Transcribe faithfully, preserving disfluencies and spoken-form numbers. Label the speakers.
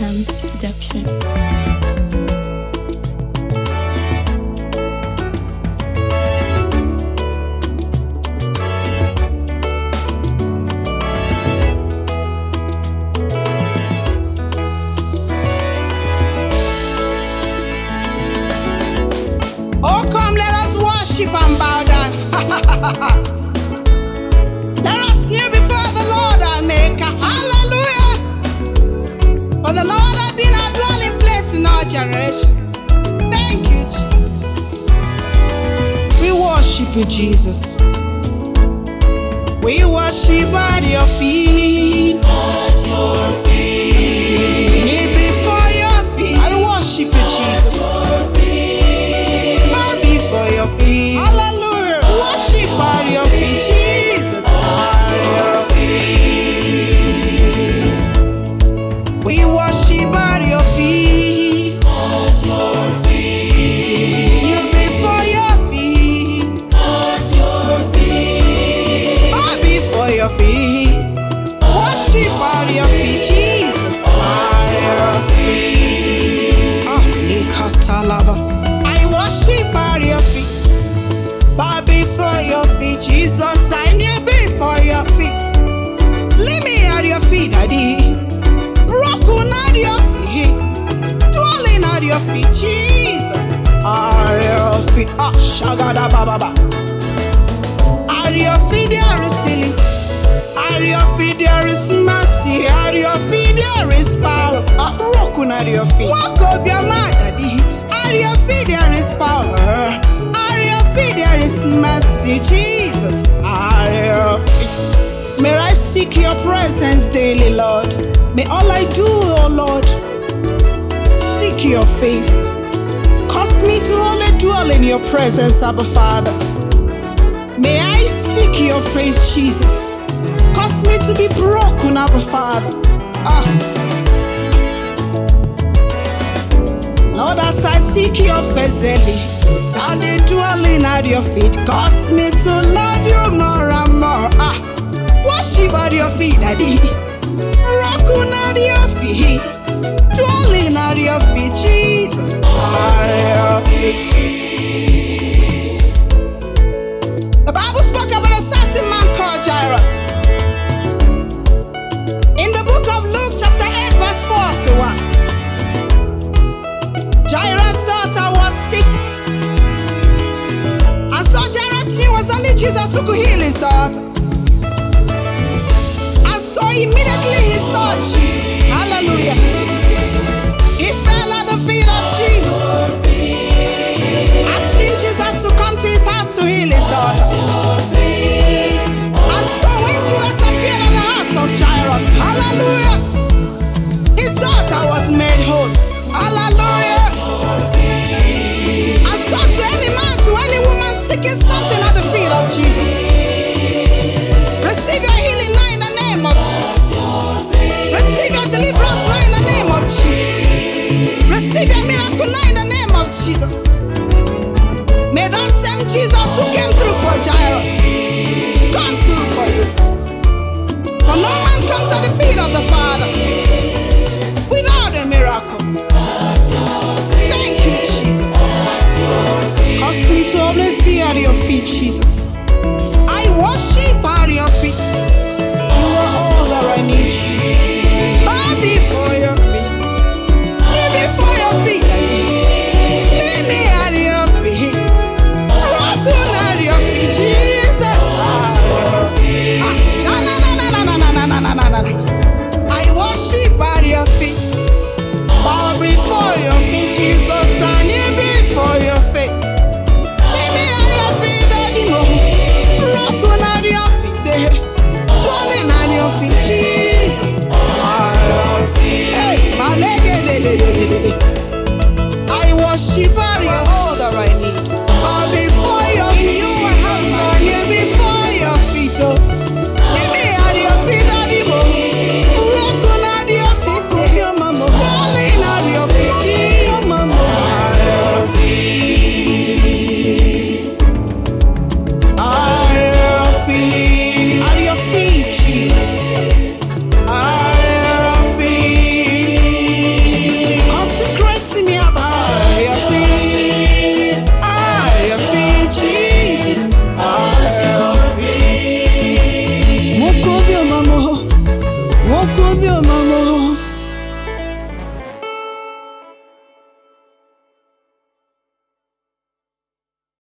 Speaker 1: Adams Production.
Speaker 2: Oh, come, let us worship and bow down. Let us kneel before the Lord our Maker. Hallelujah. For the Lord has been our dwelling place in our generation. Thank you, Jesus. We worship you, Jesus. We worship at your feet.
Speaker 3: At your feet.
Speaker 2: Kneel before your feet. I worship you, Jesus. Bow before your feet. Hallelujah. Worship at your feet, Jesus. At your feet. We worship at your feet.
Speaker 3: At your feet.
Speaker 2: You before your feet.
Speaker 3: At your feet.
Speaker 2: Bow before your feet. Worship at your feet, Jesus. At your feet. Ah, Ikatalaba. I worship at your feet. Bow before your feet, Jesus. I kneel before your feet. Leave me at your feet, Daddy. Broken at your feet. Dwelling at your feet, Jesus. At your feet. Ah, Shagada Baba. At your feet there is healing. At your feet there is mercy. At your feet there is power. Ah, broken at your feet. Walk up your mind, Daddy. At your feet there is power. At your feet there is mercy, Jesus. At your feet. May I seek your presence daily, Lord. May all I do, oh Lord, seek your face. Cause me to only dwell in your presence, Abba Father. May I seek your face, Jesus. Cause me to be broken, Abba Father. Ah. Lord, as I seek your face daily, I'll be dwelling at your feet. Cause me to love you more and more. Ah. Worship at your feet, Daddy. Broken at your feet. Dwelling at your feet, Jesus. At your feet. The Bible spoke about a certain man called Jairus. In the book of Luke, chapter eight, verse forty-one. Jairus' daughter was sick. And so Jairus knew it was only Jesus who could heal his daughter. And so immediately he saw Jesus. Hallelujah. He fell at the feet of Jesus, asking Jesus to come to his house to heal his daughter. And so when Jesus appeared at the house of Jairus, hallelujah, his daughter was made whole. Hallelujah. And so to any man, to any woman seeking something at the feet of Jesus, receive your healing now in the name of Jesus. Receive your deliverance now in the name of Jesus. Receive your miracle now in the name of Jesus. May that same Jesus who came through for Jairus come through for you. For no man comes at the feet of the Father